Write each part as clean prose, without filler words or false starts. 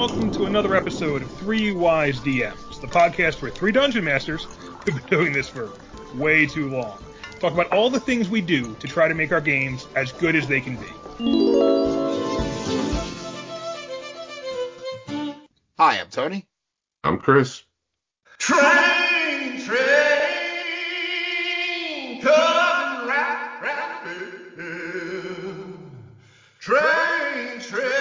welcome to another episode of Three Wise DMs, the podcast where three dungeon masters who've been doing this for way too long talk about all the things we do to try to make our games as good as they can be. Hi, I'm Tony. I'm Chris. Train, coming round the bend. Train,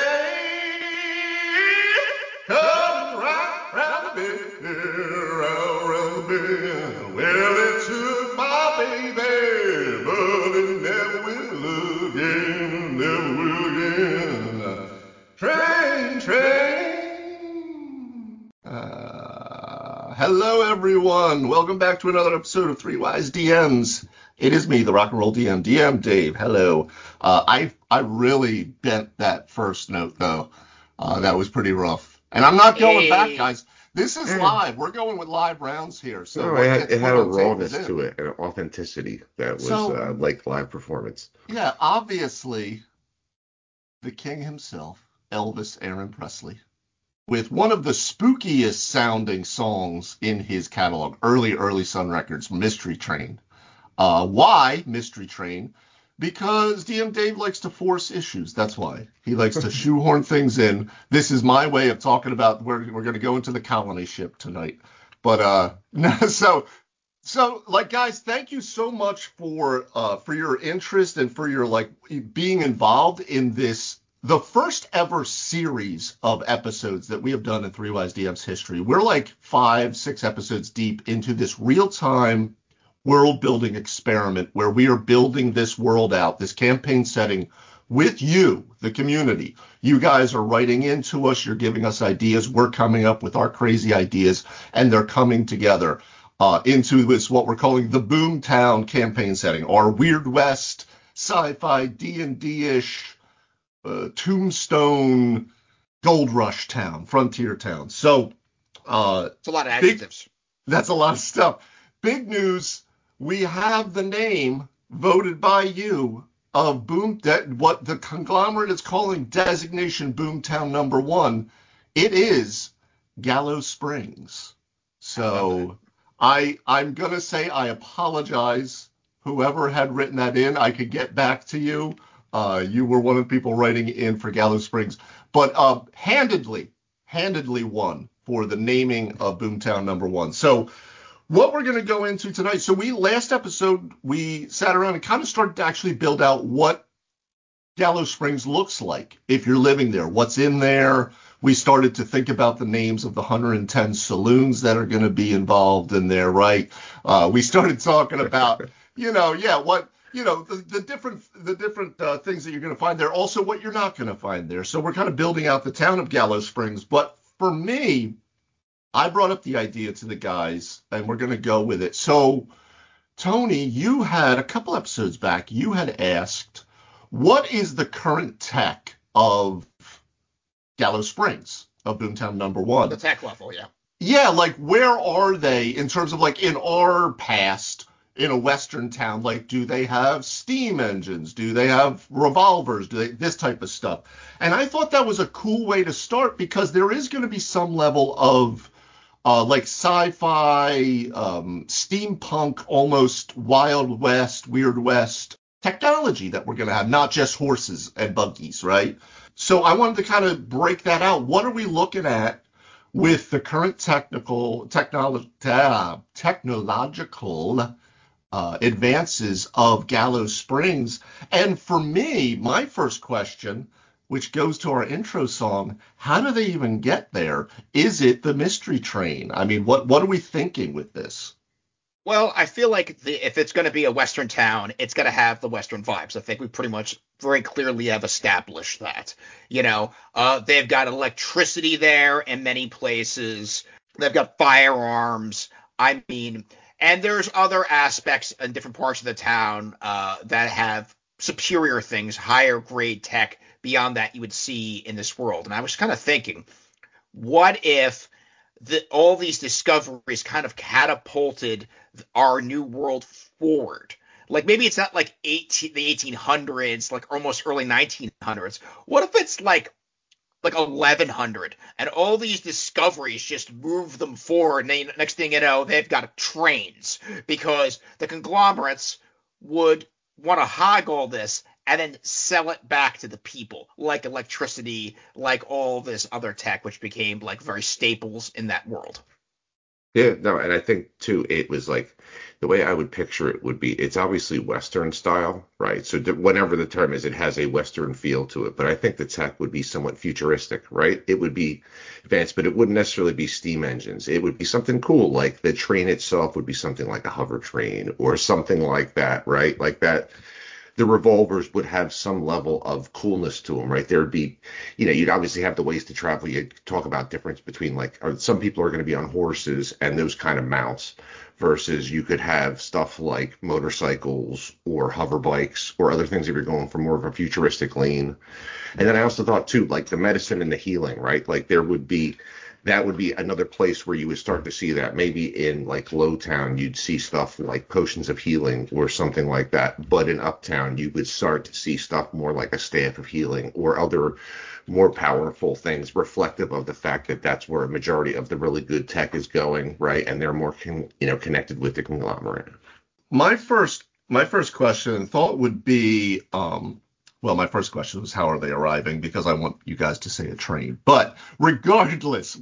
coming round the bend, round the bend. Well, it took my baby, but it never will again, never will again. Train. Hello, everyone. Welcome back to another episode of Three Wise DMs. It is me, the rock and roll DM, Dave. Hello. I really bent that first note, though. That was pretty rough. And I'm not going back, guys. This is live. We're going with live rounds here. So no, it had a rawness to it, an authenticity that was like live performance. Yeah, obviously, the king himself, Elvis Aaron Presley, with one of the spookiest sounding songs in his catalog, early Sun Records, Mystery Train. Why Mystery Train? Because DM Dave likes to force issues. That's why. He likes to shoehorn things in. This is my way of talking about we're going to go into the colony ship tonight. But so like, guys, thank you so much for your interest and for your being involved in this, the first ever series of episodes that we have done in Three Wise DM's history. We're like 5-6 episodes deep into this real-time world-building experiment where we are building this world out, this campaign setting with you, the community. You guys are writing into us. You're giving us ideas. We're coming up with our crazy ideas, and they're coming together into this, what we're calling the Boomtown campaign setting, our Weird West, sci-fi, D&D-ish, Tombstone, Gold Rush town, frontier town. So it's a lot of adjectives. That's a lot of stuff. Big news. We have the name voted by you of what the conglomerate is calling designation Boomtown number 1. It is Gallows Springs. So I'm going to say I apologize. Whoever had written that in, I could get back to you. You were one of the people writing in for Gallows Springs, but handedly won for the naming of Boomtown number 1. So what we're going to go into tonight. So last episode, we sat around and kind of started to actually build out what Gallows Springs looks like if you're living there, what's in there. We started to think about the names of the 110 saloons that are going to be involved in there, right? We started talking about, the different things that you're going to find there. Also, what you're not going to find there. So we're kind of building out the town of Gallows Springs. But for me, I brought up the idea to the guys, and we're going to go with it. So, Tony, you had a couple episodes back, you had asked, what is the current tech of Gallows Springs, of Boomtown number 1? The tech level, yeah. Yeah, like, where are they in terms of, like, in our past, in a Western town? Like, do they have steam engines? Do they have revolvers? This type of stuff? And I thought that was a cool way to start because there is going to be some level of like sci-fi, steampunk, almost Wild West, Weird West technology that we're going to have, not just horses and buggies, right? So I wanted to kind of break that out. What are we looking at with the current technological advances of Gallows Springs? And for me, my first question, which goes to our intro song, how do they even get there? Is it the Mystery Train? I mean, what are we thinking with this? Well, I feel like if it's going to be a Western town, it's going to have the Western vibes. I think we pretty much very clearly have established that. They've got electricity there in many places. They've got firearms. I mean, and there's other aspects in different parts of the town that have superior things, higher grade tech beyond that you would see in this world. And I was kind of thinking, what if all these discoveries kind of catapulted our new world forward? Like, maybe it's not like the 1800s, like almost early 1900s. What if it's like like 1100, and all these discoveries just move them forward. And next thing you know, they've got trains because the conglomerates would want to hog all this and then sell it back to the people, like electricity, like all this other tech, which became like very staples in that world. Yeah, no, and I think too, it was like the way I would picture it would be it's obviously Western style, right? So whatever the term is, it has a Western feel to it. But I think the tech would be somewhat futuristic, right? It would be advanced, but it wouldn't necessarily be steam engines. It would be something cool, like the train itself would be something like a hover train or something like that, right? Like that the revolvers would have some level of coolness to them, right? There'd be, you'd obviously have the ways to travel. You'd talk about difference between like, some people are going to be on horses and those kind of mounts versus you could have stuff like motorcycles or hover bikes or other things if you're going for more of a futuristic lane. And then I also thought too, like the medicine and the healing, right? Like that would be another place where you would start to see that. Maybe in like Lowtown, you'd see stuff like potions of healing or something like that. But in Uptown, you would start to see stuff more like a staff of healing or other more powerful things reflective of the fact that that's where a majority of the really good tech is going, right? And they're more, connected with the conglomerate. My first question and thought would be, well, my first question was how are they arriving? Because I want you guys to say a train. But regardless,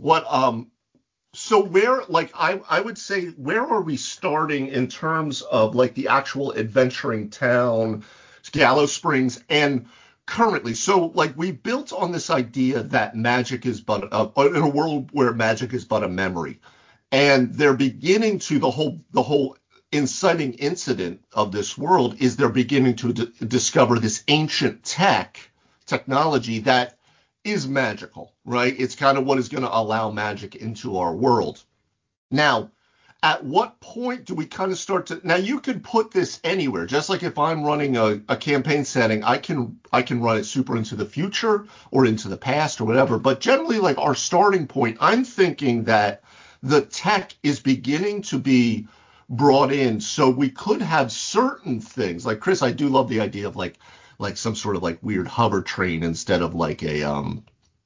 so where, like, I would say, where are we starting in terms of like the actual adventuring town, Gallows Springs, and currently? So like we built on this idea that magic is but in a world where magic is but a memory, and they're beginning to the whole inciting incident of this world is they're beginning to discover this ancient technology that is magical, right? It's kind of what is going to allow magic into our world. Now, at what point do we kind of start to, now you can put this anywhere, just like if I'm running a campaign setting, I can run it super into the future or into the past or whatever. But generally, like our starting point, I'm thinking that the tech is beginning to be brought in, so we could have certain things like Chris. I do love the idea of like some sort of like weird hover train instead of like a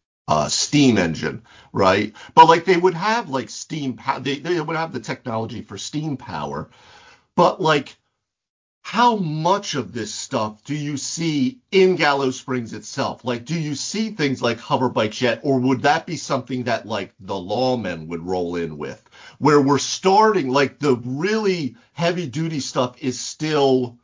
steam engine, right? But like they would have like they would have the technology for steam power, but like how much of this stuff do you see in Gallows Springs itself? Like, do you see things like hover bikes yet, or would that be something that like the lawmen would roll in with? Where we're starting, like the really heavy duty stuff is still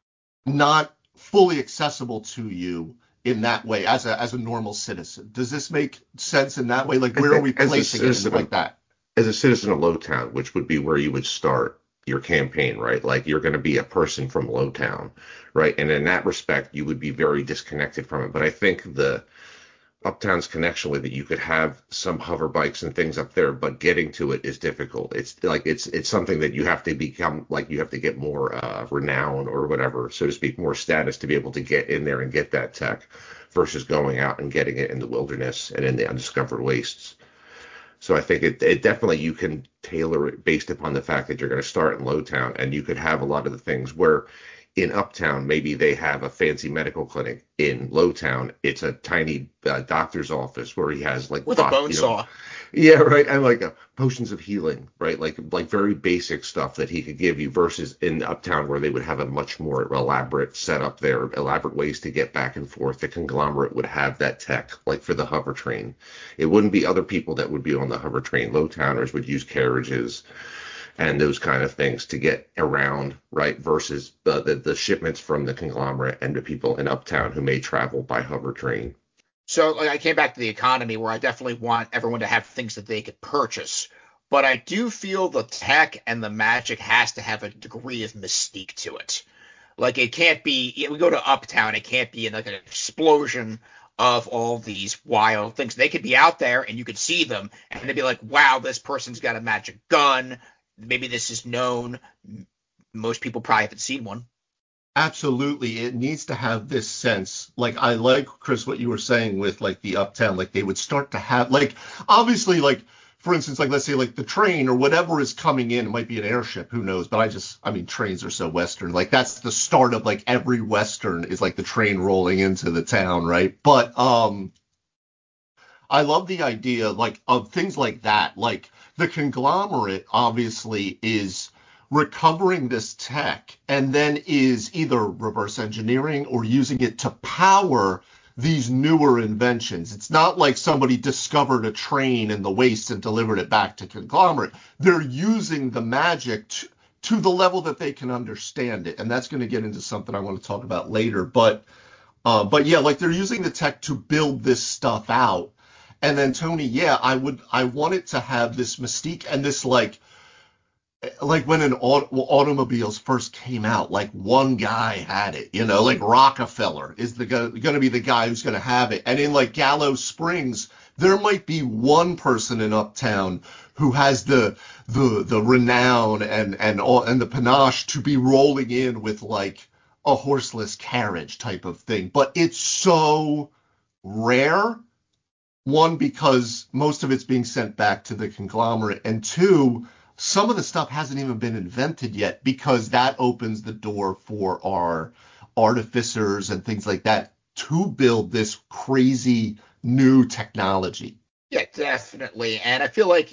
not fully accessible to you in that way as a normal citizen. Does this make sense in that way? Like, where are we placing it like that? As a citizen of Lowtown, which would be where you would start your campaign, right? Like you're going to be a person from Lowtown, right? And in that respect, you would be very disconnected from it. But I think the Uptown's connection with it, you could have some hover bikes and things up there, but getting to it is difficult. It's like it's something that you have to become, like you have to get more renown or whatever, so to speak, more status to be able to get in there and get that tech versus going out and getting it in the wilderness and in the undiscovered wastes. So I think it definitely, you can tailor it based upon the fact that you're going to start in Lowtown, and you could have a lot of the things where in Uptown, maybe they have a fancy medical clinic. In Lowtown, it's a tiny doctor's office where he has like with a bone saw. Yeah, right. And like potions of healing, right? Like very basic stuff that he could give you versus in Uptown where they would have a much more elaborate setup there, elaborate ways to get back and forth. The conglomerate would have that tech, like for the hover train. It wouldn't be other people that would be on the hover train. Lowtowners would use carriages and those kind of things to get around, right? Versus the shipments from the conglomerate and the people in Uptown who may travel by hover train. So like, I came back to the economy where I definitely want everyone to have things that they could purchase. But I do feel the tech and the magic has to have a degree of mystique to it. Like it can't be, we go to Uptown, it can't be like an explosion of all these wild things. They could be out there and you could see them and they'd be like, wow, this person's got a magic gun. Maybe this is known. Most people probably haven't seen one. Absolutely. It needs to have this sense. Like, I like, Chris, what you were saying with like the Uptown, like they would start to have, like, obviously, like, for instance, like, let's say like the train or whatever is coming in, it might be an airship, who knows? But I mean, trains are so Western. Like, that's the start of like every Western is like the train rolling into the town, right? But, I love the idea like of things like that. Like the conglomerate obviously is recovering this tech and then is either reverse engineering or using it to power these newer inventions. It's not like somebody discovered a train in the waste and delivered it back to conglomerate. They're using the magic to the level that they can understand it. And that's going to get into something I want to talk about later. But yeah, like they're using the tech to build this stuff out. And then Tony, yeah, I want it to have this mystique and this like when automobiles first came out, like one guy had it, like Rockefeller is going to be the guy who's going to have it. And in like Gallows Springs, there might be one person in Uptown who has the renown and the panache to be rolling in with like a horseless carriage type of thing. But it's so rare. One, because most of it's being sent back to the conglomerate, and two, some of the stuff hasn't even been invented yet because that opens the door for our artificers and things like that to build this crazy new technology. Yeah, definitely. And I feel like,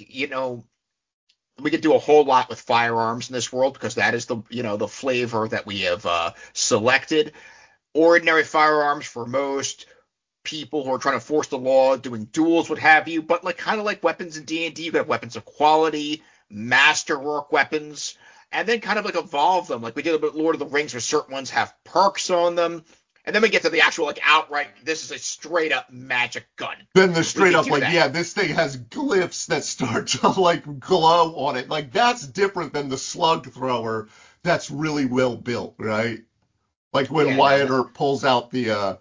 we could do a whole lot with firearms in this world because that is the flavor that we have selected. Ordinary firearms for most people who are trying to force the law, doing duels, what have you, but like kind of like weapons in D&D, you have weapons of quality, masterwork weapons, and then kind of like evolve them, like we did with Lord of the Rings, where certain ones have perks on them, and then we get to the actual like outright, this is a straight up magic gun. Then the straight up like, yeah, this thing has glyphs that start to like glow on it. Like that's different than the slug thrower that's really well built, right? Like when Wyatt Earp pulls out the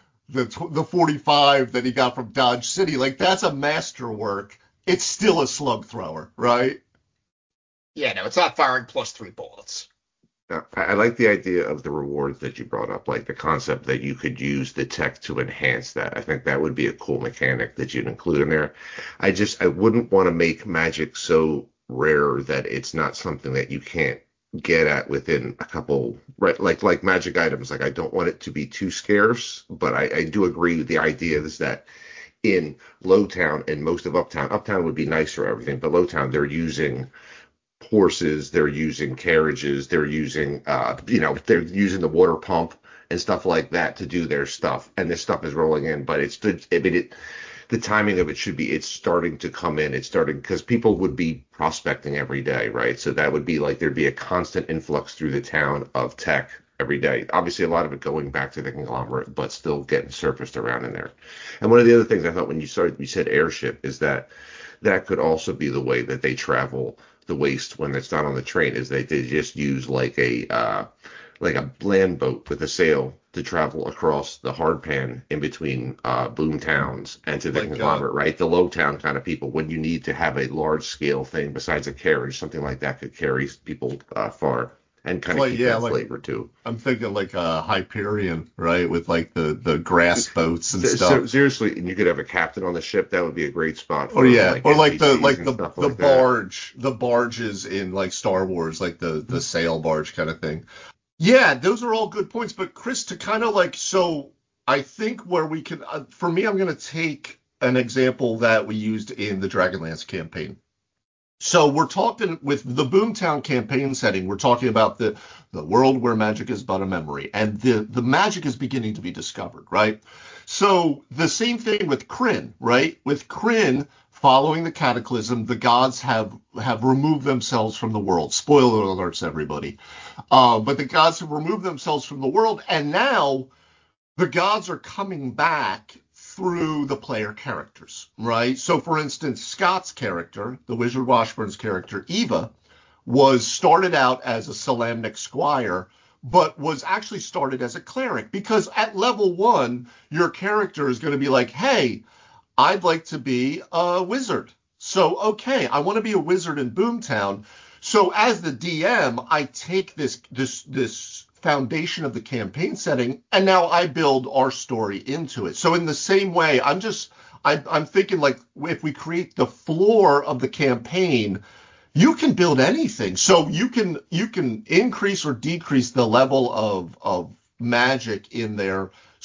45 that he got from Dodge City, like that's a masterwork. It's still a slug thrower, right? Yeah, no, it's not firing +3 bullets. I like the idea of the rewards that you brought up, like the concept that you could use the tech to enhance that. I think that would be a cool mechanic that you'd include in there. I wouldn't want to make magic so rare that it's not something that you can't get at within a couple, right? Like magic items. Like I don't want it to be too scarce, but I do agree with the idea is that in Lowtown and most of Uptown would be nice for everything, but Lowtown they're using horses, they're using carriages, they're using they're using the water pump and stuff like that to do their stuff, and this stuff is rolling in. But the timing of it should be it's starting to come in. It's starting because people would be prospecting every day, right? So that would be like there'd be a constant influx through the town of tech every day. Obviously, a lot of it going back to the conglomerate, but still getting surfaced around in there. And one of the other things I thought when you said airship is that could also be the way that they travel the waste when it's not on the train is they just use like a land boat with a sail to travel across the hardpan in between boom towns and to the conglomerate, right? The low town kind of people. When you need to have a large scale thing besides a carriage, something like that could carry people far and kind of keep that flavor too. I'm thinking like a Hyperion, right, with like the grass boats and stuff. So, seriously, and you could have a captain on the ship. That would be a great spot. For, or like the barge, the barges in like Star Wars, like the sail barge kind of thing. Yeah, those are all good points. But Chris, to kind of like, so I think where we can, for me, I'm going to take an example that we used in the Dragonlance campaign. So we're talking with the Boomtown campaign setting, we're talking about the world where magic is but a memory, and the magic is beginning to be discovered, right? So the same thing with Krynn, right? With Krynn, following the cataclysm, the gods have removed themselves from the world. Spoiler alerts, everybody. But the gods have removed themselves from the world, and now the gods are coming back through the player characters, right? So, for instance, Scott's character, the Wizard Washburn's character, Eva, was started out as a Solamnic squire, but was actually started as a cleric because at level 1, your character is going to be like, hey, I'd like to be a wizard. So, okay, I want to be a wizard in Boomtown. So as the DM, I take this foundation of the campaign setting, and now I build our story into it. So in the same way, I'm thinking like if we create the floor of the campaign, you can build anything. So you can increase or decrease the level of magic in there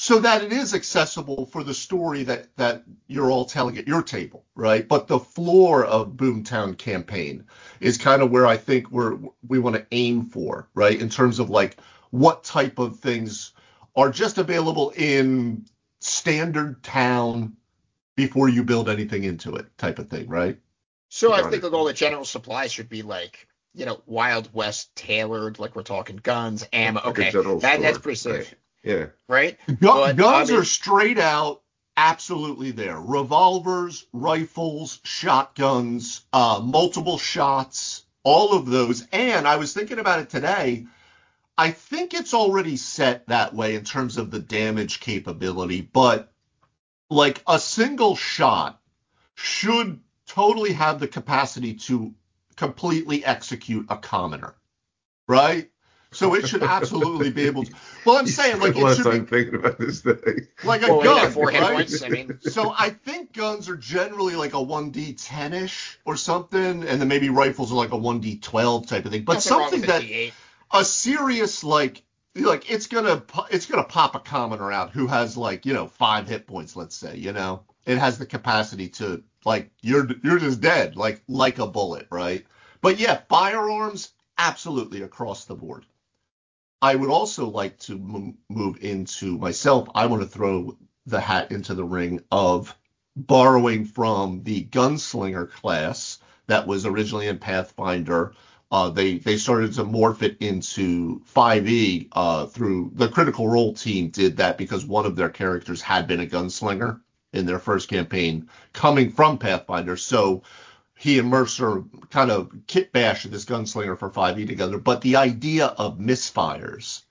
so that it is accessible for the story that you're all telling at your table, right? But the floor of Boomtown Campaign is kind of where I think we want to aim for, right? In terms of like what type of things are just available in standard town before you build anything into it, type of thing, right? So I Got think it. that all the general supplies should be like, Wild West tailored, like we're talking guns, ammo. Like a Okay, general that's store. pretty safe, Right. Yeah. right? But I Guns are mean, straight out absolutely there. Revolvers, rifles, shotguns, multiple shots, all of those. And I was thinking about it today. I think it's already set that way in terms of the damage capability, but like a single shot should totally have the capacity to completely execute a commoner, right? So it should absolutely be able to. Well, I'm You saying spent like a it lot of should time be thinking about this thing. like a well, when you got gun, 4 hit right? points, I mean, So I think guns are generally like a 1d10ish or something, and then maybe rifles are like a 1d12 type of thing. But nothing wrong something with a that D8. a serious like it's gonna pop a commoner out who has like 5 hit points, let's say. It has the capacity to like you're just dead like a bullet, right? But yeah, firearms absolutely across the board. I would also like to move into myself. I want to throw the hat into the ring of borrowing from the gunslinger class that was originally in Pathfinder. They started to morph it into 5e through the Critical Role team did that because one of their characters had been a gunslinger in their first campaign coming from Pathfinder. So he and Mercer kind of kit bashed this gunslinger for 5e together. But the idea of misfires,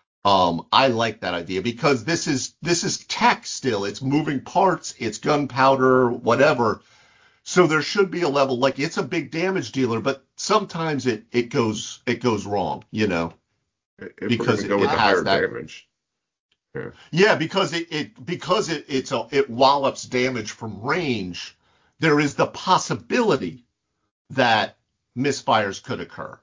I like that idea because this is tech still. It's moving parts, it's gunpowder, whatever. So there should be a level like it's a big damage dealer, but sometimes it goes wrong, If we're going because to it, go with it the has higher that. damage. Yeah. Yeah, because it wallops damage from range. There is the possibility that misfires could occur.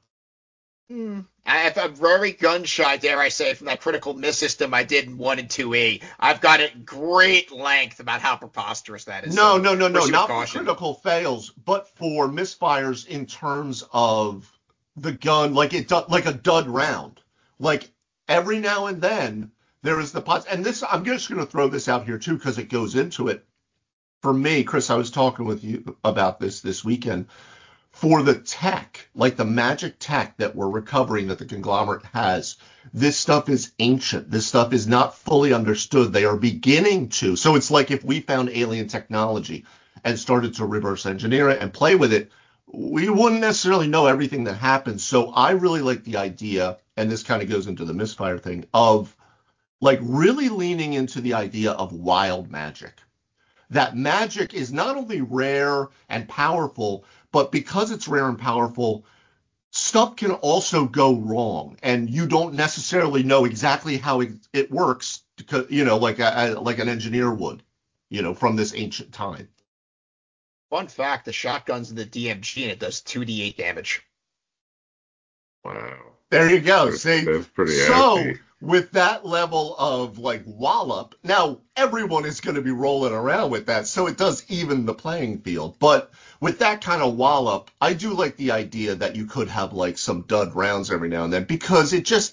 I'm very gun shy, dare I say, from that critical miss system I did in 1 and 2E. I've got at great length about how preposterous that is. No, So no, no, no, proceed with not for caution. critical fails, but for misfires in terms of the gun, like a dud round. Like every now and then there is the pot, and this I'm just going to throw this out here too because it goes into it. For me, Chris, I was talking with you about this weekend. For the tech, like the magic tech that we're recovering that the conglomerate has, this stuff is ancient. This stuff is not fully understood. They are beginning to. So it's like if we found alien technology and started to reverse engineer it and play with it, we wouldn't necessarily know everything that happens. So I really like the idea, and this kind of goes into the misfire thing, of like really leaning into the idea of wild magic. That magic is not only rare and powerful, but because it's rare and powerful, stuff can also go wrong, and you don't necessarily know exactly how it works, because, like an engineer would, from this ancient time. Fun fact: the shotgun's in the DMG and it does 2d8 damage. Wow. There you go. That's, See, that's pretty so hefty. with that level of like wallop, now everyone is going to be rolling around with that, so it does even the playing field. But with that kind of wallop, I do like the idea that you could have like some dud rounds every now and then because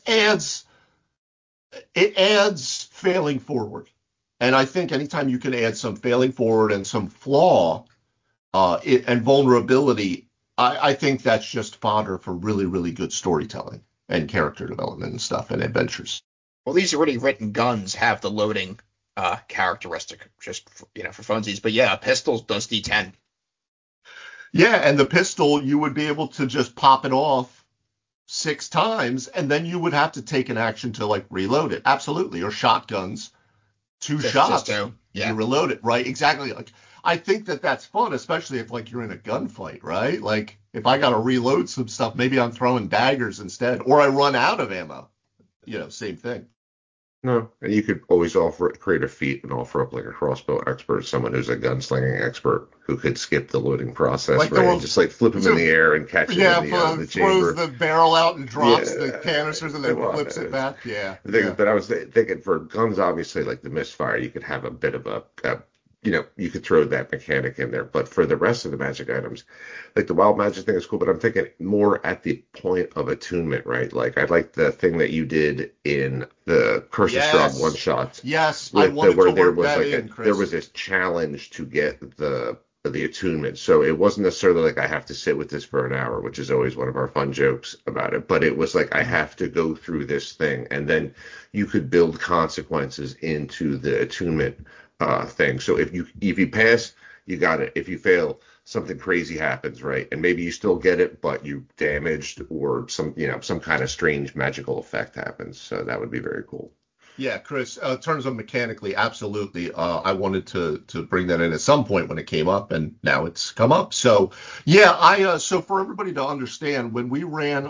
it adds failing forward. And I think anytime you can add some failing forward and some flaw and vulnerability, I think that's just fodder for really, really good storytelling and character development and stuff and adventures. Well, these already written guns have the loading characteristic, just for funsies. But yeah, a pistol does D10. Yeah, and the pistol, you would be able to just pop it off 6 times, and then you would have to take an action to like reload it. Absolutely. Or shotguns, two Just shots, two. you Yeah. reload it, right? Exactly. Like I think that that's fun, especially if like you're in a gunfight, right? Like if I got to reload some stuff, maybe I'm throwing daggers instead, or I run out of ammo. Same thing. No, and you could always create a feat and offer up like a crossbow expert, someone who's a gunslinging expert who could skip the loading process, Like the right, and world, just like flip him in so, the air and catch him in yeah, the throws chamber. the barrel out and drops the Yeah, canisters and then come on, flips it man. back. Yeah, The thing is, yeah. but I was thinking for guns, obviously, like the misfire, you could have a bit of you could throw that mechanic in there. But for the rest of the magic items, like the wild magic thing is cool, but I'm thinking more at the point of attunement, right? Like I like the thing that you did in the Curse of Strahd one Yes, shot yes. I with wanted where to there work was that like in, there Chris. was this challenge to get the attunement. So it wasn't necessarily like I have to sit with this for an hour, which is always one of our fun jokes about it, but it was like I have to go through this thing, and then you could build consequences into the attunement thing. So if you pass, you got it. If you fail, something crazy happens, right? And maybe you still get it, but you damaged or some kind of strange magical effect happens. So that would be very cool. Yeah, Chris, in terms of mechanically, absolutely. I wanted to bring that in at some point when it came up, and now it's come up. So, yeah, so for everybody to understand, when we ran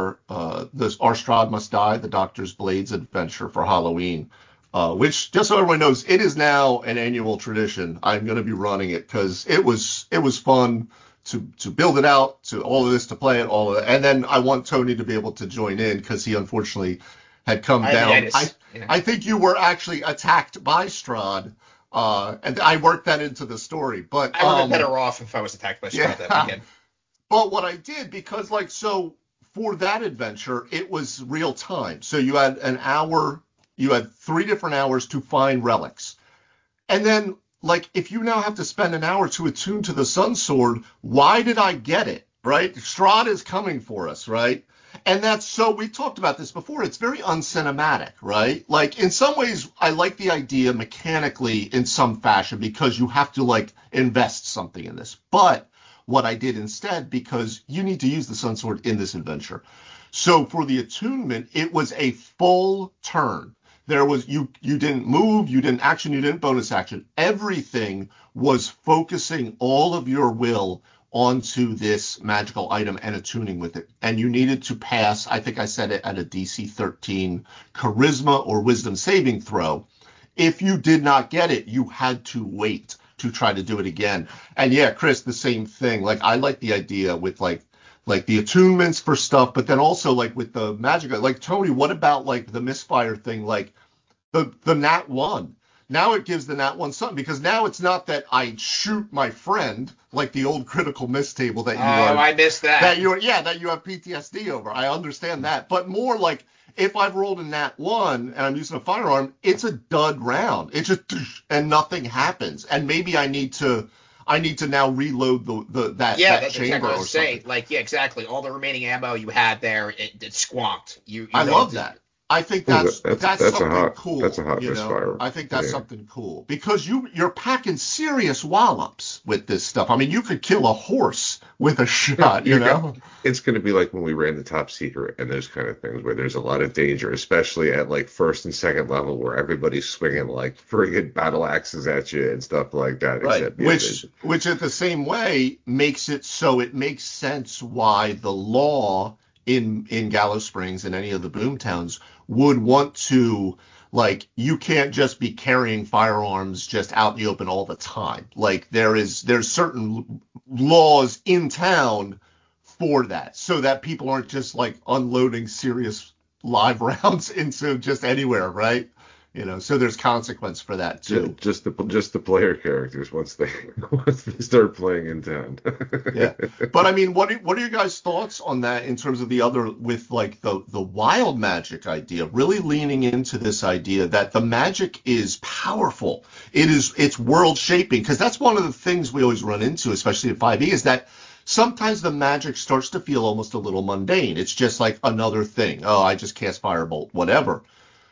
our Strahd Must Die, the Doctor's Blades adventure for Halloween, which just so everyone knows, it is now an annual tradition. I'm going to be running it because it was fun to build it out, to all of this, to play it, all of it, and then I want Tony to be able to join in because he unfortunately had come I down. mean, I yeah. I think you were actually attacked by Strahd, and I worked that into the story. But I would have been better off if I was attacked by yeah, Strahd that weekend. but what I did, because like so for that adventure, it was real time. So you had an hour, you had 3 different hours to find relics, and then like if you now have to spend an hour to attune to the Sun Sword, why did I get it? Right? Strahd is coming for us, right? And that's so we talked about this before. It's very uncinematic, right? Like in some ways, I like the idea mechanically in some fashion because you have to like invest something in this. But what I did instead, because you need to use the Sun Sword in this adventure. So for the attunement, it was a full turn. There was you didn't move, you didn't action, you didn't bonus action. Everything was focusing all of your will onto this magical item and attuning with it. And you needed to pass, I think I said it at a DC 13 charisma or wisdom saving throw. If you did not get it, you had to wait to try to do it again. And yeah, Chris, the same thing. Like I like the idea with like the attunements for stuff, but then also like with the magic. Like Tony, what about like the misfire thing? Like the Nat one. Now it gives the Nat one something because now it's not that I shoot my friend like the old critical miss table Oh, I missed that. that you have PTSD over. I understand that, but more like if I've rolled a Nat one and I'm using a firearm, it's a dud round. It's just and nothing happens, and maybe I need to now reload Yeah, that that's exactly chamber what I or was saying. something. Like, yeah, exactly. All the remaining ammo you had there, it squonked. You I know, love that. I think Ooh, that's something that's a cool, hot you know. misfire. I think that's Yeah. something cool because you're packing serious wallops with this stuff. I mean, you could kill a horse with a Yeah, shot, you you got know. it's going to be like when we ran the top secret and those kind of things where there's a lot of danger, especially at like first and second level where everybody's swinging like friggin' battle axes at you and stuff like that. Right. Except, yeah, Which at the same way makes it so it makes sense why the law in Gallows Springs and any of the boom towns would want to like you can't just be carrying firearms just out in the open all the time. Like there's certain laws in town for that so that people aren't just like unloading serious live rounds into just anywhere, right? You know, so there's consequence for that too. just the player characters once they once they start playing in town. Yeah. But I mean, what are your guys' thoughts on that in terms of the other with like the wild magic idea, really leaning into this idea that the magic is powerful. It's world shaping because that's one of the things we always run into, especially at 5e, is that sometimes the magic starts to feel almost a little mundane. It's just like another thing. Oh, I just cast firebolt, whatever.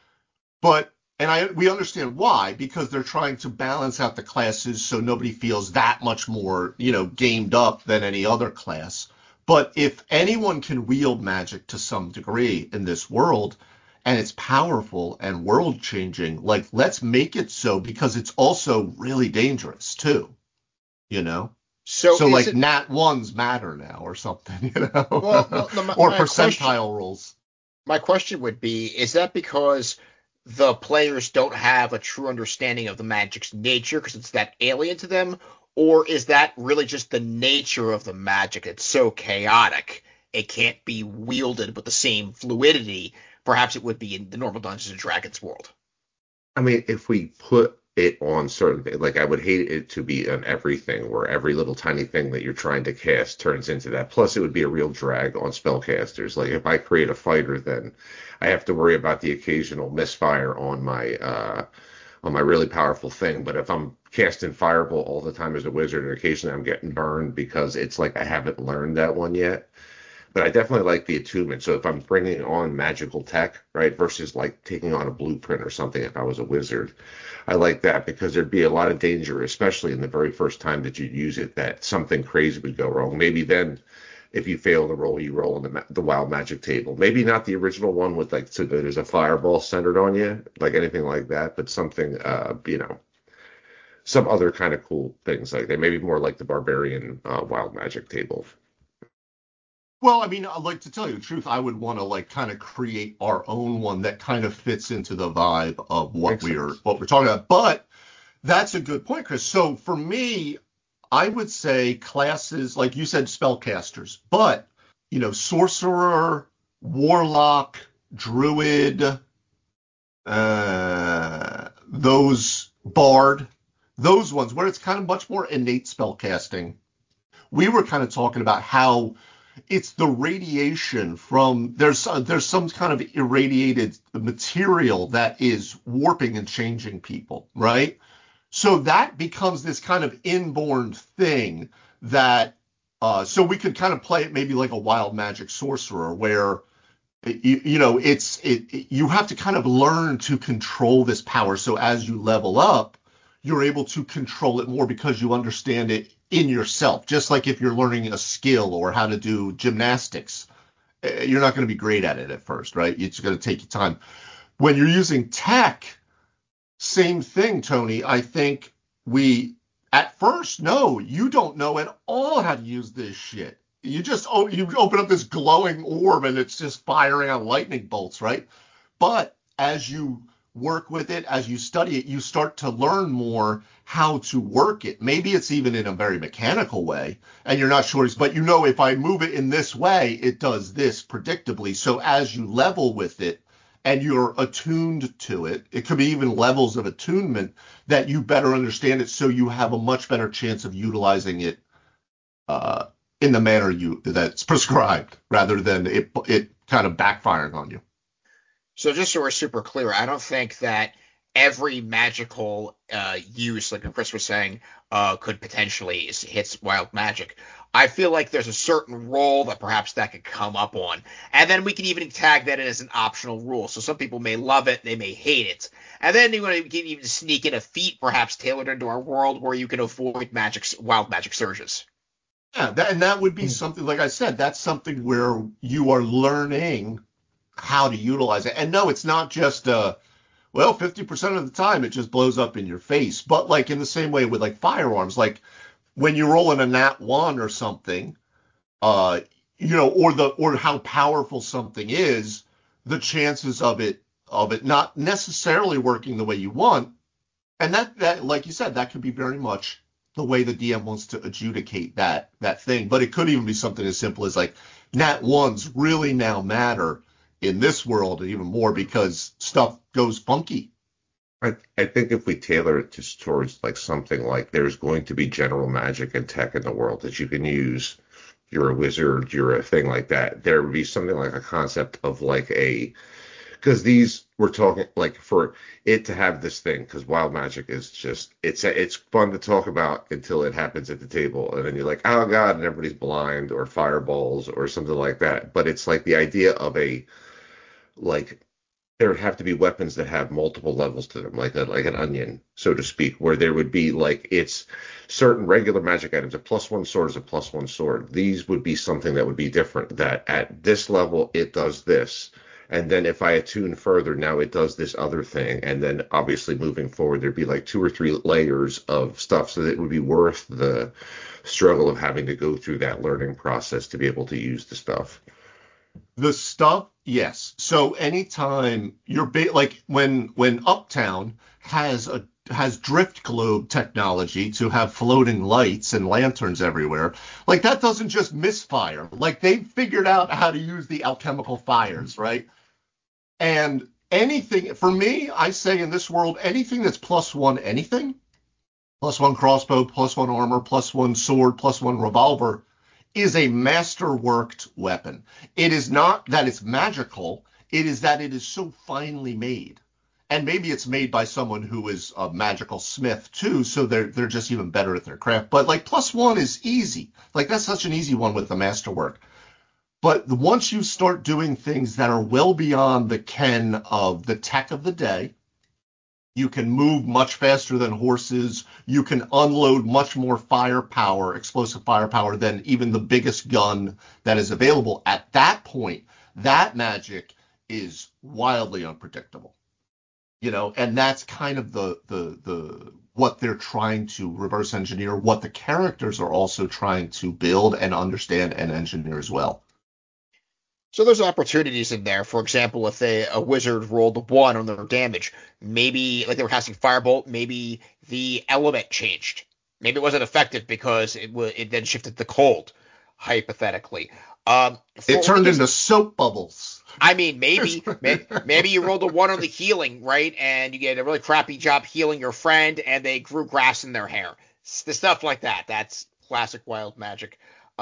But we understand why because they're trying to balance out the classes so nobody feels that much more, gamed up than any other class. But if anyone can wield magic to some degree in this world and it's powerful and world changing, like let's make it so because it's also really dangerous too, you know? so So is like it? nat ones matter now or something, Well, no, or my question, percentile rules. my question would be: is that because the players don't have a true understanding of the magic's nature because it's that alien to them? Or is that really just the nature of the magic? It's so chaotic, it can't be wielded with the same fluidity perhaps it would be in the normal Dungeons and Dragons world. I mean, if we put it on certain things, like I would hate it to be on everything where every little tiny thing that you're trying to cast turns into that. Plus, it would be a real drag on spellcasters. Like if I create a fighter, then I have to worry about the occasional misfire on my really powerful thing. But if I'm casting Fireball all the time as a wizard, and occasionally I'm getting burned because it's like I haven't learned that one yet. But I definitely like the attunement. So if I'm bringing on magical tech, right, versus like taking on a blueprint or something if I was a wizard, I like that because there'd be a lot of danger, especially in the very first time that you use it, that something crazy would go wrong. Maybe then if you fail the roll, you roll on the wild magic table. Maybe not the original one with like so there's a fireball centered on you, like anything like that, but something, some other kind of cool things like that. Maybe more like the barbarian wild magic table. Well, I mean, like to tell you the truth, I would want to like kind of create our own one that kind of fits into the vibe of Makes sense. what we're talking about. But that's a good point, Chris. So for me, I would say classes like you said, spellcasters, but sorcerer, warlock, druid, those bard, those ones where it's kind of much more innate spellcasting. We were kind of talking about how it's the radiation from there's some kind of irradiated material that is warping and changing people, right? So that becomes this kind of inborn thing that so we could kind of play it maybe like a wild magic sorcerer where you have to kind of learn to control this power. So as you level up, you're able to control it more because you understand it in yourself. Just like if you're learning a skill or how to do gymnastics, you're not going to be great at it at first, right? It's going to take you time. When you're using tech, same thing, Tony. I think at first, no, you don't know at all how to use this shit. You open up this glowing orb and it's just firing on lightning bolts, right? But as you work with it, as you study it, you start to learn more how to work it. Maybe it's even in a very mechanical way, and you're not sure, but if I move it in this way, it does this predictably. So as you level with it and you're attuned to it, it could be even levels of attunement that you better understand it so you have a much better chance of utilizing it in the manner that's prescribed rather than it kind of backfiring on you. So just so we're super clear, I don't think that every magical use, like Chris was saying, could potentially hits wild magic. I feel like there's a certain role that perhaps that could come up on, and then we can even tag that in as an optional rule. So some people may love it, they may hate it, and then you can even sneak in a feat perhaps tailored into our world where you can avoid wild magic surges. Yeah, and that would be something, like I said, that's something where you are learning how to utilize it. And no, it's not just 50% of the time it just blows up in your face. But like in the same way with like firearms, like when you're rolling a nat one or something, uh, or how powerful something is, the chances of it not necessarily working the way you want, and that like you said, that could be very much the way the DM wants to adjudicate that thing. But it could even be something as simple as like nat ones really now matter in this world and even more because stuff goes funky. I think if we tailor it just towards like something like there's going to be general magic and tech in the world that you can use, you're a wizard, you're a thing like that, there would be something like a concept of like because these we're talking like for it to have this thing because wild magic is just it's fun to talk about until it happens at the table and then you're like oh god and everybody's blind or fireballs or something like that. But it's like the idea of a like there would have to be weapons that have multiple levels to them, like an onion, so to speak, where there would be like it's certain regular magic items. A plus one sword is a plus one sword. These would be something that would be different. That at this level it does this, and then if I attune further, now it does this other thing, and then obviously moving forward, there'd be like two or three layers of stuff, so that it would be worth the struggle of having to go through that learning process to be able to use the stuff. The stuff, Yes. So anytime like when Uptown has drift globe technology to have floating lights and lanterns everywhere, like that doesn't just misfire. Like they figured out how to use the alchemical fires, right? And anything for me, I say in this world, anything that's +1 anything, +1 crossbow, +1 armor, +1 sword, +1 revolver is a masterworked weapon. It is not that it's magical, it is that it is so finely made. And maybe it's made by someone who is a magical smith too, so they're just even better at their craft. But like +1 is easy. Like that's such an easy one with the masterwork. But once you start doing things that are well beyond the ken of the tech of the day, you can move much faster than horses. You can unload much more firepower, explosive firepower, than even the biggest gun that is available. At that point, that magic is wildly unpredictable. And that's kind of the what they're trying to reverse engineer, what the characters are also trying to build and understand and engineer as well. So there's opportunities in there. For example, if a wizard rolled a 1 on their damage, maybe like they were casting Firebolt, maybe the element changed. Maybe it wasn't effective because it then shifted to cold, hypothetically. It turned into soap bubbles. I mean, maybe you rolled a 1 on the healing, right? And you get a really crappy job healing your friend, and they grew grass in their hair. The stuff like that. That's classic wild magic.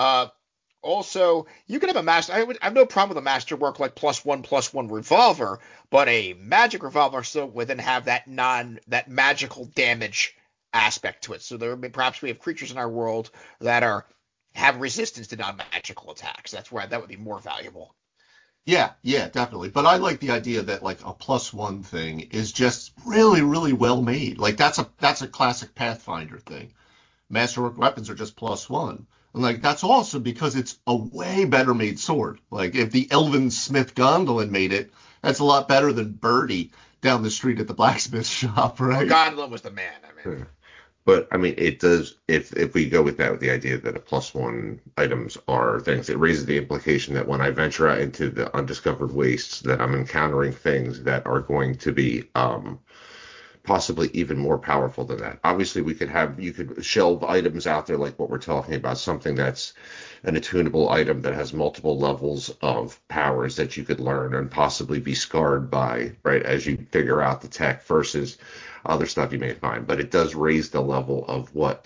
Also, you can have a master. I have no problem with a masterwork like +1/+1 revolver, but a magic revolver still would then have that magical damage aspect to it. So perhaps we have creatures in our world that have resistance to non-magical attacks. That's where that would be more valuable. Yeah, definitely. But I like the idea that like a +1 thing is just really, really well made. Like that's a classic Pathfinder thing. Masterwork weapons are just +1. And like that's awesome because it's a way better made sword. Like if the Elven Smith Gondolin made it, that's a lot better than Birdie down the street at the blacksmith shop, right? Well, Gondolin was the man. I mean. But I mean, it does. If we go with that, with the idea that a +1 items are things, it raises the implication that when I venture out into the undiscovered wastes, that I'm encountering things that are going to be possibly even more powerful than that. Obviously, you could shelve items out there like what we're talking about, something that's an attunable item that has multiple levels of powers that you could learn and possibly be scarred by, right, as you figure out the tech versus other stuff you may find. But it does raise the level of what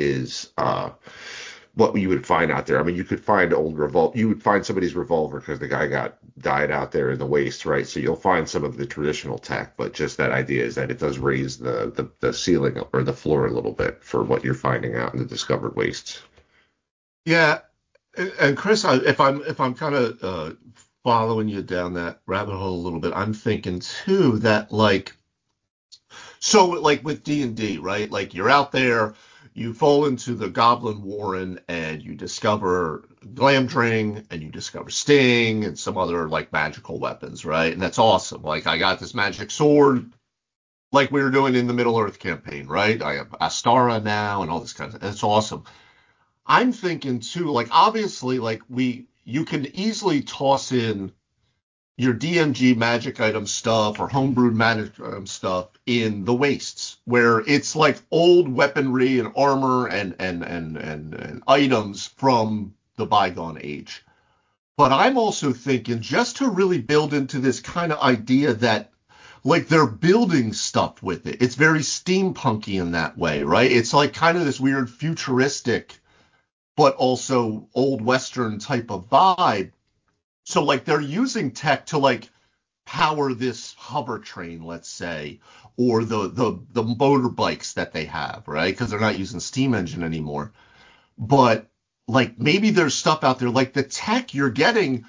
you would find out there. I mean, you could find you would find somebody's revolver because the guy died out there in the waste, right? So you'll find some of the traditional tech, but just that idea is that it does raise the ceiling or the floor a little bit for what you're finding out in the discovered wastes. Yeah, and Chris, if I'm kind of following you down that rabbit hole a little bit, I'm thinking too that like with D&D, right? Like you're out there, you fall into the Goblin Warren and you discover Glamdring and you discover Sting and some other like magical weapons, right? And that's awesome. Like I got this magic sword like we were doing in the Middle Earth campaign, right? I have Astara now and all this kind of, it's awesome. I'm thinking too, like obviously like you can easily toss in your DMG magic item stuff or homebrewed magic item stuff in the wastes, where it's like old weaponry and armor and items from the bygone age. But I'm also thinking just to really build into this kind of idea that like they're building stuff with it. It's very steampunky in that way, right? It's like kind of this weird futuristic, but also old Western type of vibe. So like they're using tech to like power this hover train, let's say, or the motorbikes that they have, right? Because they're not using steam engine anymore. But like maybe there's stuff out there like the tech you're getting,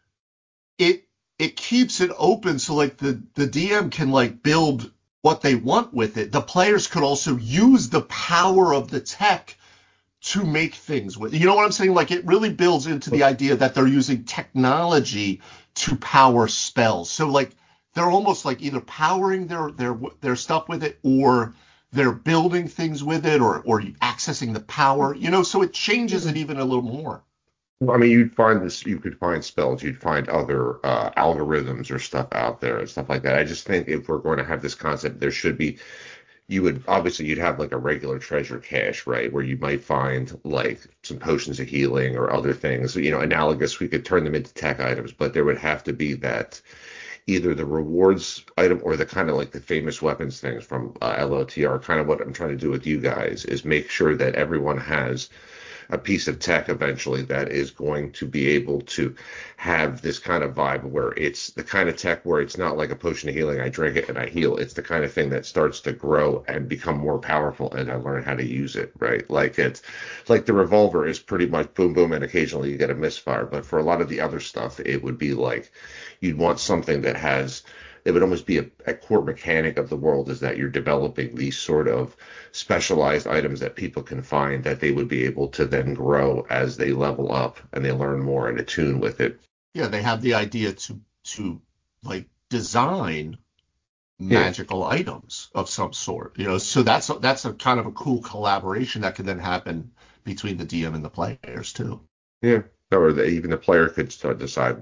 it keeps it open so like the DM can like build what they want with it. The players could also use the power of the tech to make things with. You know what I'm saying? Like it really builds into the idea that they're using technology to power spells. So like they're almost like either powering their stuff with it or they're building things with it or accessing the power, so it changes it even a little more. Well, I mean, you'd find this, you could find spells, you'd find other algorithms or stuff out there and stuff like that. I just think if we're going to have this concept, there should be, you would obviously you'd have like a regular treasure cache, right, where you might find like some potions of healing or other things, analogous. We could turn them into tech items, but there would have to be that either the rewards item or the kind of like the famous weapons things from LOTR. Kind of what I'm trying to do with you guys is make sure that everyone has a piece of tech eventually that is going to be able to have this kind of vibe where it's the kind of tech where it's not like a potion of healing, I drink it and I heal. It's the kind of thing that starts to grow and become more powerful as I learn how to use it, right? Like it's like the revolver is pretty much boom, boom, and occasionally you get a misfire. But for a lot of the other stuff, it would be like you'd want something that has it would almost be a core mechanic of the world is that you're developing these sort of specialized items that people can find that they would be able to then grow as they level up and they learn more and attune with it. Yeah, they have the idea to like design Yeah, magical items of some sort, so that's a kind of a cool collaboration that can then happen between the DM and the players too. yeah. Or even the player could start decide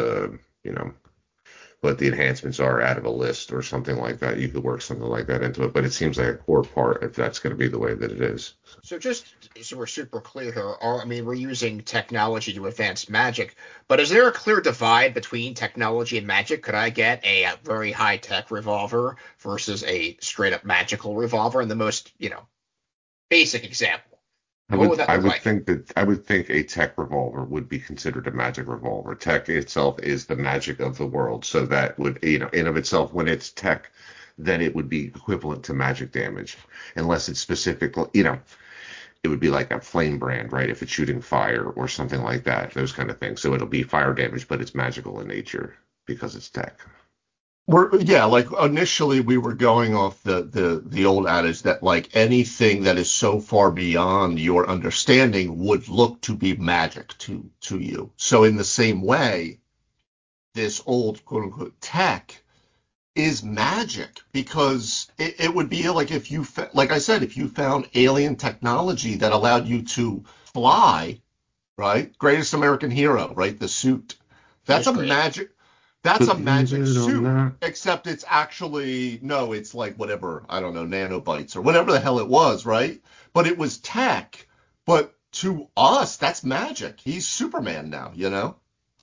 what the enhancements are out of a list or something like that. You could work something like that into it, but it seems like a core part if that's going to be the way that it is. So just so we're super clear here, I mean, we're using technology to advance magic, but is there a clear divide between technology and magic? Could I get a very high-tech revolver versus a straight-up magical revolver in the most, basic example? I What would would that I look would like? think that I would think a tech revolver would be considered a magic revolver. Tech itself is the magic of the world, so that would in of itself when it's tech, then it would be equivalent to magic damage, unless it's specific. It would be like a flame brand, right? If it's shooting fire or something like that, those kind of things. So it'll be fire damage, but it's magical in nature because it's tech. Like initially we were going off the old adage that like anything that is so far beyond your understanding would look to be magic to you. So in the same way, this old quote unquote tech is magic because it would be like if like I said, if you found alien technology that allowed you to fly, right? Greatest American Hero, right? The suit. It That's was a great. magic that's a Believe magic it or suit. not. Except it's actually no, it's like whatever, I don't know, nanobytes or whatever the hell it was, right? But it was tech. But to us, that's magic. He's Superman now, you know?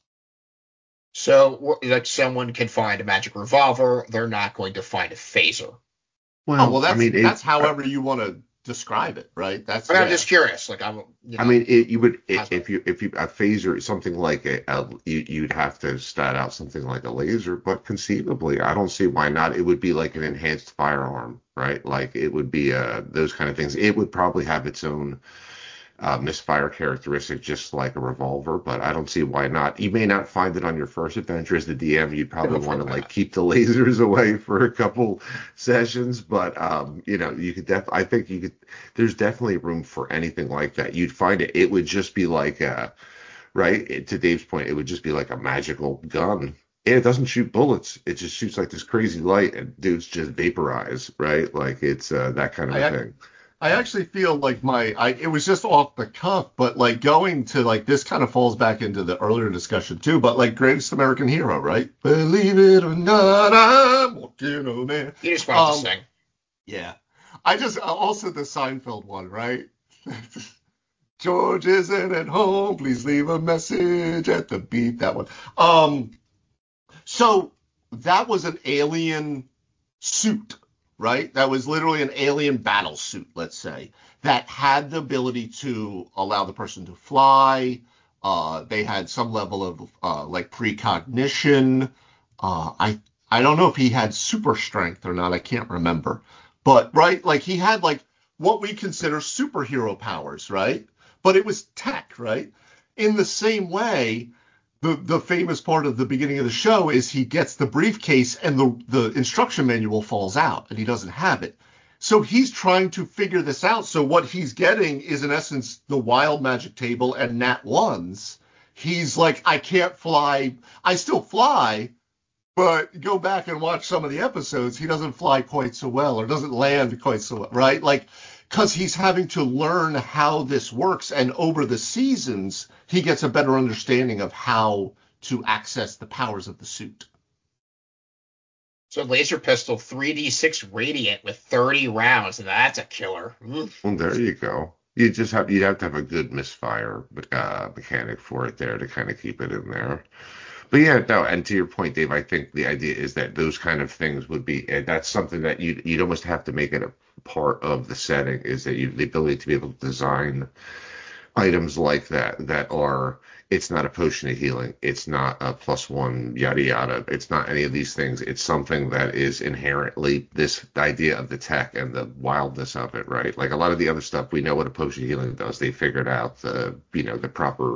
So, like, someone can find a magic revolver, they're not going to find a phaser. Oh, well, Well, I mean, that's however you want to describe it, right? But I'm just curious, like, I mean, you would how's that? if you a phaser something like you'd have to stat out something like a laser, but conceivably, I don't see why not. It would be like an enhanced firearm, right? Like it would be those kind of things. It would probably have its own misfire characteristic, just like a revolver, but I don't see why not. You may not find it on your first adventure as the DM. You'd probably want to Hopefully like not. keep the lasers away for a couple sessions, but you could I think you could. There's definitely room for anything like that. You'd find it. It would just be like right to Dave's point. It would just be like a magical gun. And it doesn't shoot bullets. It just shoots like this crazy light, and dudes just vaporize, right? Like it's that kind of a I thing. I actually feel like it was just off the cuff, but like going to like this kind of falls back into the earlier discussion too, but like Greatest American Hero, right? Believe it or not, I'm walking on man. You just wanted to Um, sing. yeah. I just also the Seinfeld one, right? George isn't at home. Please leave a message at the beep. That one. Um, so that was an alien suit, right? That was literally an alien battle suit, let's say, that had the ability to allow the person to fly. They had some level of like precognition. I don't know if he had super strength or not. I can't remember. But right, like he had like what we consider superhero powers, right? But it was tech, right? In the same way, the famous part of the beginning of the show is he gets the briefcase and the instruction manual falls out and he doesn't have it. So he's trying to figure this out. So what he's getting is in essence the wild magic table and nat ones. He's like, I can't fly. I still fly, but go back and watch some of the episodes. He doesn't fly quite so well or doesn't land quite so well, right? Like, because he's having to learn how this works, and over the seasons he gets a better understanding of how to access the powers of the suit. So laser pistol 3d6 radiant with 30 rounds, and that's a killer. Oof. Well, there you go. You'd have to have a good misfire mechanic for it there to kind of keep it in there. But yeah, no, and to your point, Dave, I think the idea is that those kind of things would be, and that's something that you'd almost have to make it a part of the setting, is that the ability to be able to design items like that are, it's not a potion of healing, it's not a +1 yada yada, it's not any of these things. It's something that is inherently this idea of the tech and the wildness of it, right? Like a lot of the other stuff, we know what a potion of healing does. They figured out the proper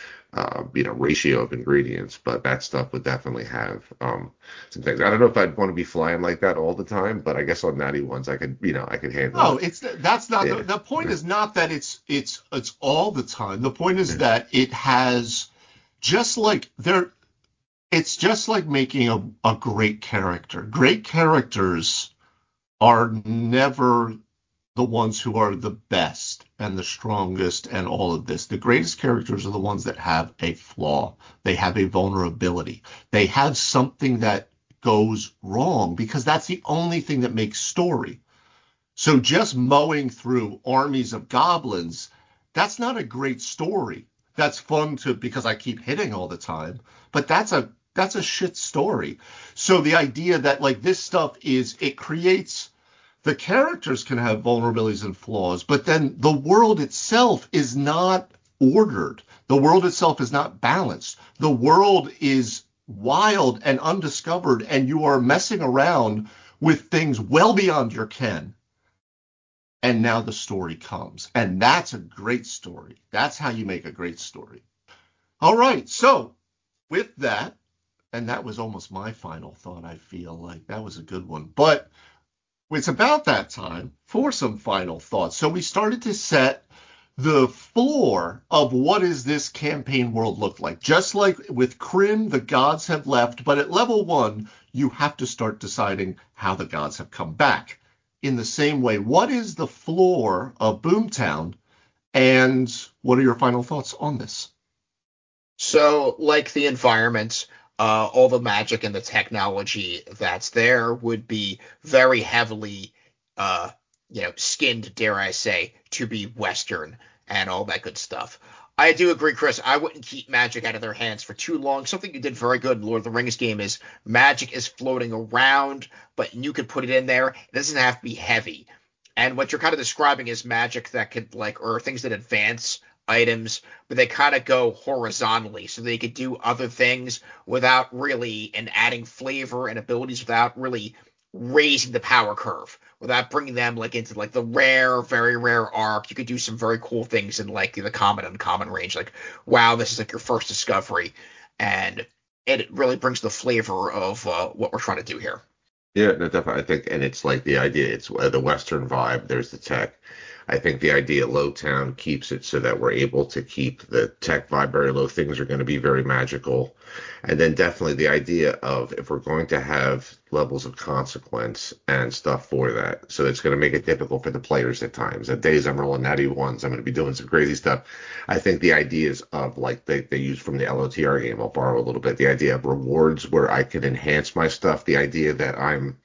ratio of ingredients, but that stuff would definitely have some things. I don't know if I'd want to be flying like that all the time, but I guess on natty ones I could handle No, it. that's not Yeah. the point. Is not that it's all the time. The point is that it has, just like there, it's just like making a great character. Great characters are never the ones who are the best and the strongest and all of this. The greatest characters are the ones that have a flaw. They have a vulnerability. They have something that goes wrong, because that's the only thing that makes story. So just mowing through armies of goblins, that's not a great story. That's fun because I keep hitting all the time, but that's a shit story. So the idea that like this stuff it creates, the characters can have vulnerabilities and flaws, but then the world itself is not ordered. The world itself is not balanced. The world is wild and undiscovered, and you are messing around with things well beyond your ken. And now the story comes. And that's a great story. That's how you make a great story. All right. So with that, and that was almost my final thought, I feel like that was a good one. But it's about that time for some final thoughts. So we started to set the floor of what does this campaign world look like. Just like with Krynn, the gods have left, but at level 1, you have to start deciding how the gods have come back. In the same way, what is the floor of Boomtown, and what are your final thoughts on this? So, like the environment, all the magic and the technology that's there would be very heavily, skinned, dare I say, to be Western and all that good stuff. I do agree, Chris. I wouldn't keep magic out of their hands for too long. Something you did very good in Lord of the Rings game is magic is floating around, but you could put it in there. It doesn't have to be heavy. And what you're kind of describing is magic that could or things that advance items, but they kind of go horizontally, so they could do other things without really, and adding flavor and abilities without really raising the power curve, without bringing them like into like the rare, very rare arc. You could do some very cool things in like the common and uncommon range. Like, wow, this is like your first discovery, and it really brings the flavor of what we're trying to do here. Yeah, no, definitely. I think, and it's like the idea, it's the Western vibe. There's the tech. I think the idea Lowtown keeps it so that we're able to keep the tech vibe very low. Things are going to be very magical. And then definitely the idea of if we're going to have levels of consequence and stuff for that. So it's going to make it difficult for the players at times. At days I'm rolling natty ones, I'm going to be doing some crazy stuff. I think the ideas of like they use from the LOTR game, I'll borrow a little bit, the idea of rewards where I can enhance my stuff, the idea that I'm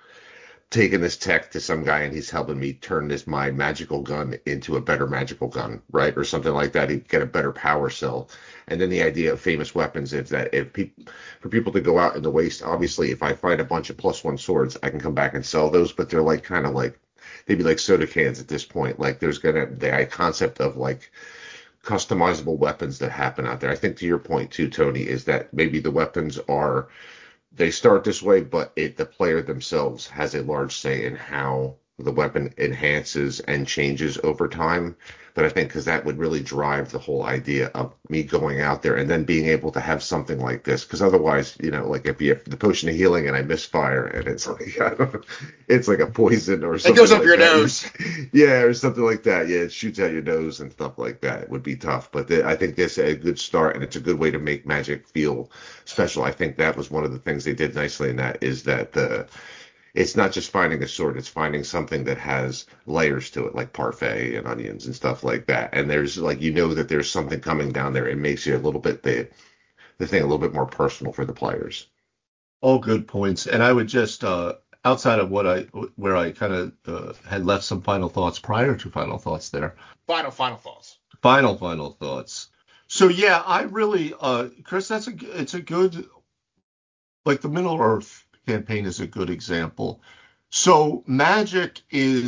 taking this tech to some guy and he's helping me turn my magical gun into a better magical gun, right? Or something like that. He'd get a better power cell. And then the idea of famous weapons is that for people to go out in the waste, obviously if I find a bunch of +1 swords, I can come back and sell those, but they're like kind of like they'd be like soda cans at this point. Like there's the concept of like customizable weapons that happen out there. I think to your point too, Tony, is that maybe the weapons are they start this way, but the player themselves has a large say in how the weapon enhances and changes over time. But I think because that would really drive the whole idea of me going out there and then being able to have something like this. Because otherwise, like if you have the potion of healing and I misfire and it's like I don't know, it's like a poison or It something goes up like your that. nose. Yeah, or something like that. Yeah, it shoots out your nose and stuff like that. It would be tough. But I think this is a good start and it's a good way to make magic feel special. I think that was one of the things they did nicely in that is that it's not just finding a sword, it's finding something that has layers to it, like parfait and onions and stuff like that. And there's like, that there's something coming down there. It makes you a little bit, the thing a little bit more personal for the players. All good points. And I would just, outside of where I kind of had left some final thoughts prior to final thoughts there. Final thoughts. Final thoughts. So yeah, I really, Chris, it's a good, like the Middle Earth campaign is a good example. So magic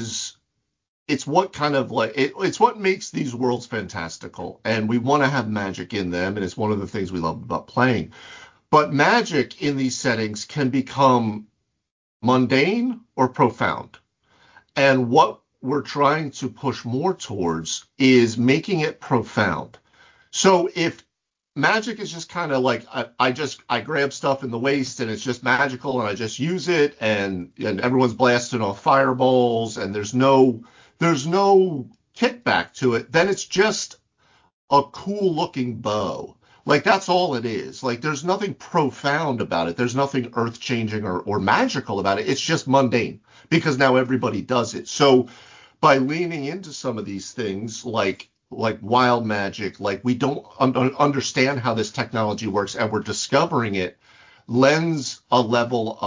it's what kind of like, it's what makes these worlds fantastical. And we want to have magic in them. And it's one of the things we love about playing. But magic in these settings can become mundane or profound. And what we're trying to push more towards is making it profound. So if magic is just kind of like I grab stuff in the waste and it's just magical and I just use it and everyone's blasting off fireballs and there's no kickback to it, then it's just a cool looking bow. Like that's all it is. Like there's nothing profound about it. There's nothing earth changing or magical about it. It's just mundane because now everybody does it. So by leaning into some of these things like wild magic, like we don't understand how this technology works and we're discovering it, lends a level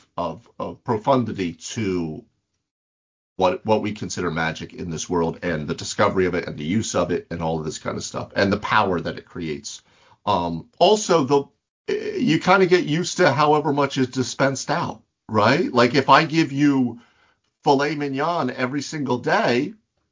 of profundity to what we consider magic in this world and the discovery of it and the use of it and all of this kind of stuff and the power that it creates. Also, you kind of get used to however much is dispensed out, right? Like if I give you filet mignon every single day,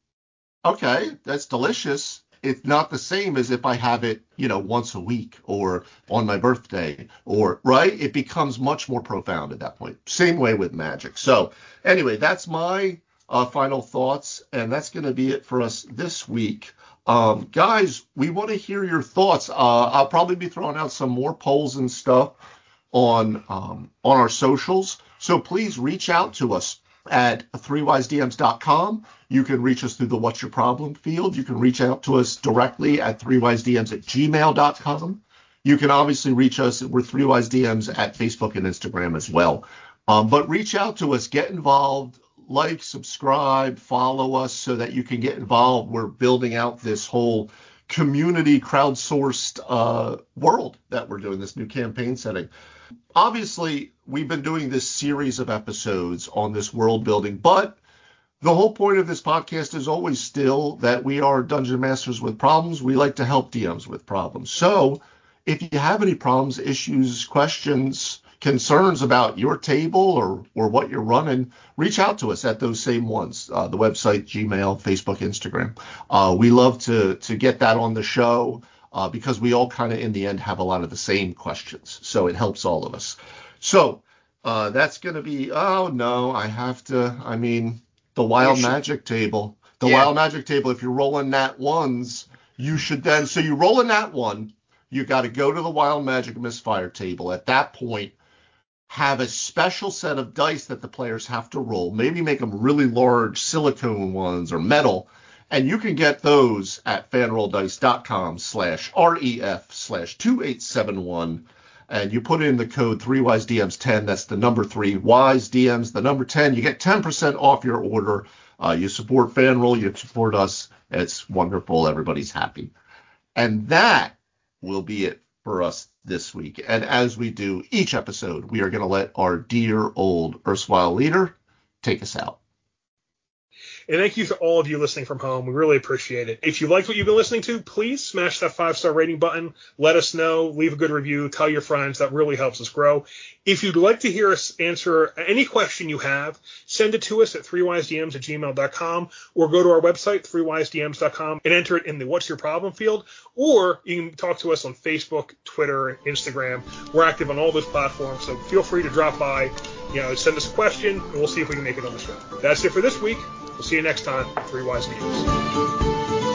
okay, that's delicious. It's not the same as if I have it, once a week or on my birthday or, right? It becomes much more profound at that point. Same way with magic. So anyway, that's my final thoughts, and that's going to be it for us this week. Guys, we want to hear your thoughts. I'll probably be throwing out some more polls and stuff on our socials. So please reach out to us at 3wisedms.com. You can reach us through the What's Your Problem field. You can reach out to us directly at 3wisedms@gmail.com. You can obviously reach us. We're 3wisedms at Facebook and Instagram as well. But reach out to us, get involved, like, subscribe, follow us so that you can get involved. We're building out this whole community crowdsourced world that we're doing, this new campaign setting. Obviously, we've been doing this series of episodes on this world building, but the whole point of this podcast is always still that we are Dungeon Masters with problems. We like to help DMs with problems. So if you have any problems, issues, questions, concerns about your table or what you're running, reach out to us at those same ones, the website, Gmail, Facebook, Instagram. We love to get that on the show because we all kind of in the end have a lot of the same questions. So it helps all of us. So that's going to be, the Wild Magic table. The Wild Magic table, if you're rolling nat ones, you should then, so you roll a nat one, you got to go to the Wild Magic Misfire table. At that point, have a special set of dice that the players have to roll. Maybe make them really large silicone ones or metal. And you can get those at fanrolldice.com/ref/2871. And you put in the code 3wisedms10. That's the number 3, wisedms, the number 10. You get 10% off your order. You support FanRoll. You support us. It's wonderful. Everybody's happy. And that will be it for us this week. And as we do each episode, we are going to let our dear old erstwhile leader take us out. And thank you to all of you listening from home. We really appreciate it. If you liked what you've been listening to, please smash that 5-star rating button. Let us know. Leave a good review. Tell your friends. That really helps us grow. If you'd like to hear us answer any question you have, send it to us at 3wisedms@gmail.com or go to our website, 3wisedms.com, and enter it in the What's Your Problem field. Or you can talk to us on Facebook, Twitter, and Instagram. We're active on all those platforms, so feel free to drop by, send us a question, and we'll see if we can make it on the show. That's it for this week. We'll see you next time, 3 Wise DMs.